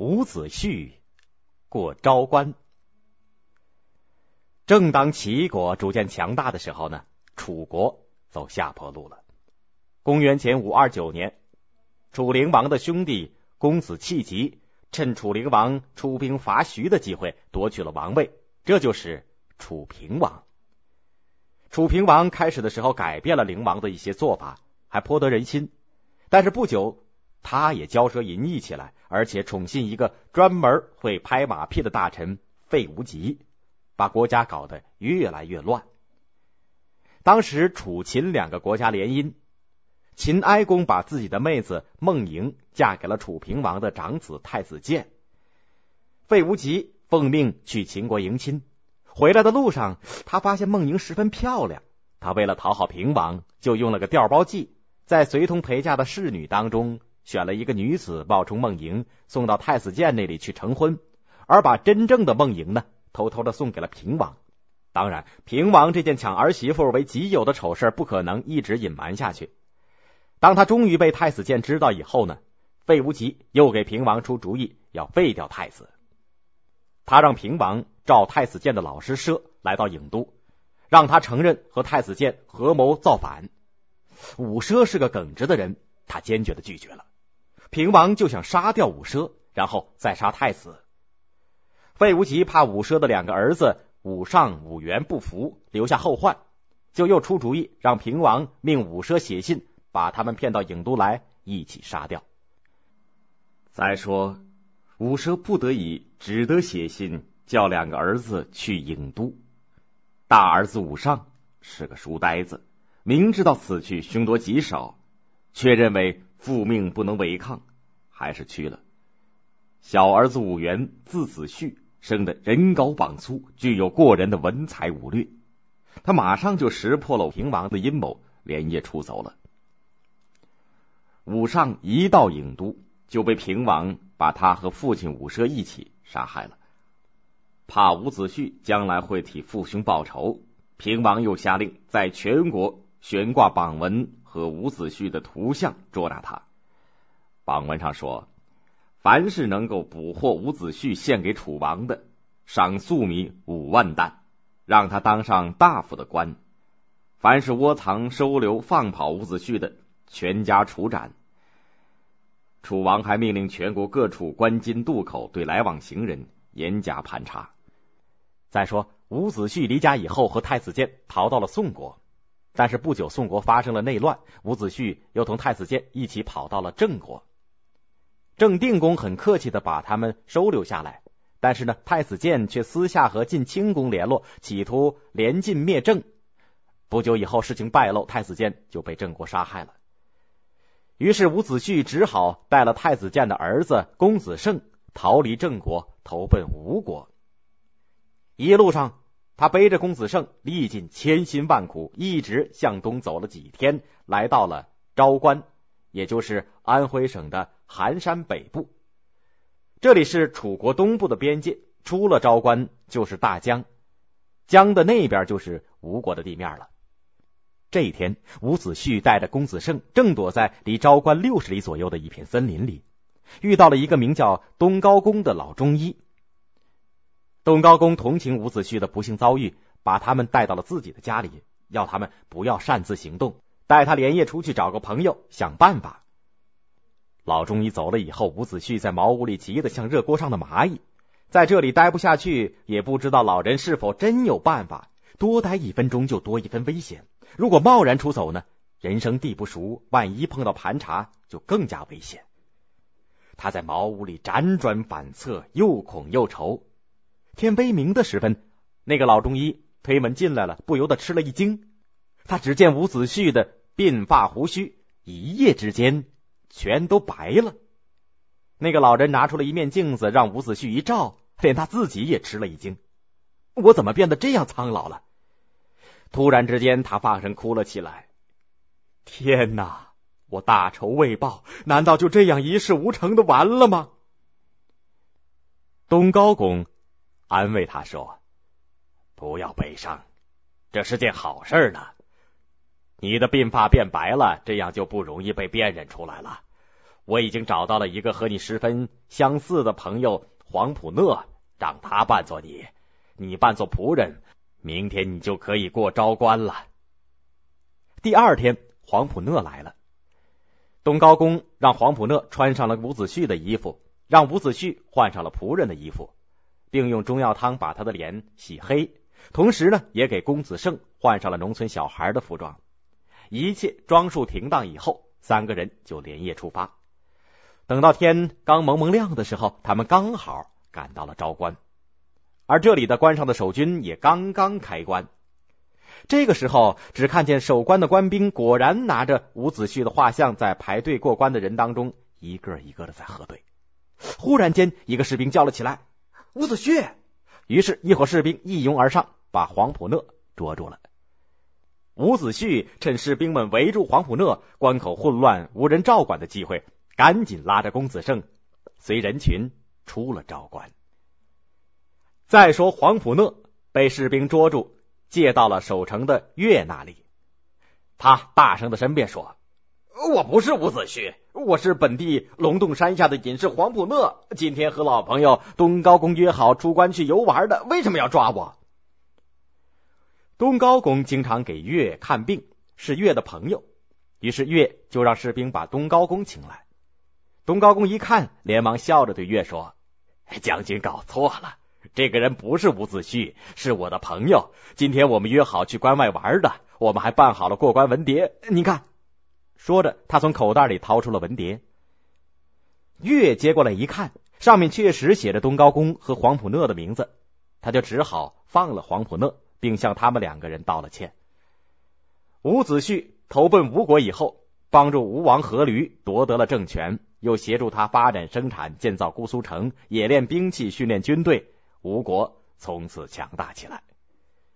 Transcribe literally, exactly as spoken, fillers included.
伍子胥过昭关。正当齐国逐渐强大的时候呢，楚国走下坡路了。公元前五二九年，楚灵王的兄弟公子弃疾趁楚灵王出兵伐徐的机会夺取了王位，这就是楚平王。楚平王开始的时候改变了灵王的一些做法，还颇得人心，但是不久他也骄奢淫逸起来，而且宠信一个专门会拍马屁的大臣费无极，把国家搞得越来越乱。当时楚秦两个国家联姻，秦哀公把自己的妹子孟莹嫁给了楚平王的长子太子建。费无极奉命去秦国迎亲，回来的路上他发现孟莹十分漂亮，他为了讨好平王，就用了个调包计，在随同陪嫁的侍女当中选了一个女子冒充孟莹，送到太子建那里去成婚，而把真正的孟莹呢偷偷的送给了平王。当然平王这件抢儿媳妇为己有的丑事不可能一直隐瞒下去。当他终于被太子建知道以后呢，费无极又给平王出主意要废掉太子。他让平王召太子建的老师奢来到郢都，让他承认和太子建合谋造反。伍奢是个耿直的人，他坚决的拒绝了。平王就想杀掉伍奢，然后再杀太子。费无极怕伍奢的两个儿子伍尚、伍元不服，留下后患，就又出主意让平王命伍奢写信，把他们骗到郢都来，一起杀掉。再说伍奢不得已只得写信叫两个儿子去郢都。大儿子伍尚是个书呆子，明知道此去凶多吉少，却认为父命不能违抗，还是去了。小儿子伍元字子胥，生得人高膀粗，具有过人的文才武略，他马上就识破了平王的阴谋，连夜出走了。伍尚一到郢都，就被平王把他和父亲伍奢一起杀害了。怕伍子胥将来会替父兄报仇，平王又下令在全国悬挂榜文和伍子胥的图像捉拿他。榜文上说，凡是能够捕获伍子胥献给楚王的，赏粟米五万担，让他当上大夫的官；凡是窝藏、收留、放跑伍子胥的，全家处斩。楚王还命令全国各处关津渡口对来往行人严加盘查。再说伍子胥离家以后和太子建逃到了宋国，但是不久宋国发生了内乱，伍子胥又同太子建一起跑到了郑国。郑定公很客气的把他们收留下来，但是呢，太子建却私下和晋清公联络，企图联晋灭郑。不久以后事情败露，太子建就被郑国杀害了。于是伍子胥只好带了太子建的儿子公子胜逃离郑国，投奔吴国。一路上他背着公子胜历尽千辛万苦，一直向东走了几天，来到了昭关，也就是安徽省的含山北部。这里是楚国东部的边界，出了昭关就是大江，江的那边就是吴国的地面了。这一天，伍子胥带着公子胜正躲在离昭关六十里左右的一片森林里，遇到了一个名叫东高公的老中医。东高公同情伍子胥的不幸遭遇，把他们带到了自己的家里，要他们不要擅自行动，带他连夜出去找个朋友想办法。老中医走了以后，伍子胥在茅屋里急得像热锅上的蚂蚁，在这里待不下去，也不知道老人是否真有办法，多待一分钟就多一分危险。如果贸然出走呢，人生地不熟，万一碰到盘查就更加危险。他在茅屋里辗转反侧，又恐又愁。天微明的时分，那个老中医推门进来了，不由得吃了一惊。他只见伍子胥的鬓发胡须一夜之间全都白了。那个老人拿出了一面镜子，让伍子胥一照，连他自己也吃了一惊。我怎么变得这样苍老了？突然之间他放声哭了起来。天哪，我大仇未报，难道就这样一事无成的完了吗？东高公安慰他说，不要悲伤，这是件好事呢。你的鬓发变白了，这样就不容易被辨认出来了。 我已经找到了一个和你十分相似的朋友黄普讷，让他扮作你，你扮作仆人，明天你就可以过昭关了。第二天，黄普讷来了。东高公让黄普讷穿上了伍子胥的衣服，让伍子胥换上了仆人的衣服，并用中药汤把他的脸洗黑，同时呢，也给公子胜换上了农村小孩的服装。一切装束停当以后，三个人就连夜出发。等到天刚蒙蒙亮的时候，他们刚好赶到了昭关，而这里的关上的守军也刚刚开关。这个时候，只看见守关的官兵果然拿着伍子胥的画像，在排队过关的人当中一个一个的在核对。忽然间，一个士兵叫了起来：“伍子胥！”于是，一伙士兵一拥而上，把黄普讷捉住了。伍子胥趁士兵们围住黄普讷，关口混乱无人照管的机会，赶紧拉着公子胜随人群出了昭关。再说黄普讷被士兵捉住，借到了守城的岳那里。他大声的申辩说：“我不是伍子胥，我是本地龙洞山下的隐士黄普讷，今天和老朋友东高公约好出关去游玩的，为什么要抓我？”东高公经常给岳看病，是岳的朋友，于是岳就让士兵把东高公请来。东高公一看，连忙笑着对岳说：“将军搞错了，这个人不是伍子胥，是我的朋友。今天我们约好去关外玩的，我们还办好了过关文牒，你看。”说着，他从口袋里掏出了文牒。岳接过来一看，上面确实写着东高公和黄普讷的名字，他就只好放了黄普讷，并向他们两个人道了歉。伍子胥投奔吴国以后，帮助吴王阖闾夺得了政权，又协助他发展生产，建造姑苏城，冶炼兵器，训练军队，吴国从此强大起来。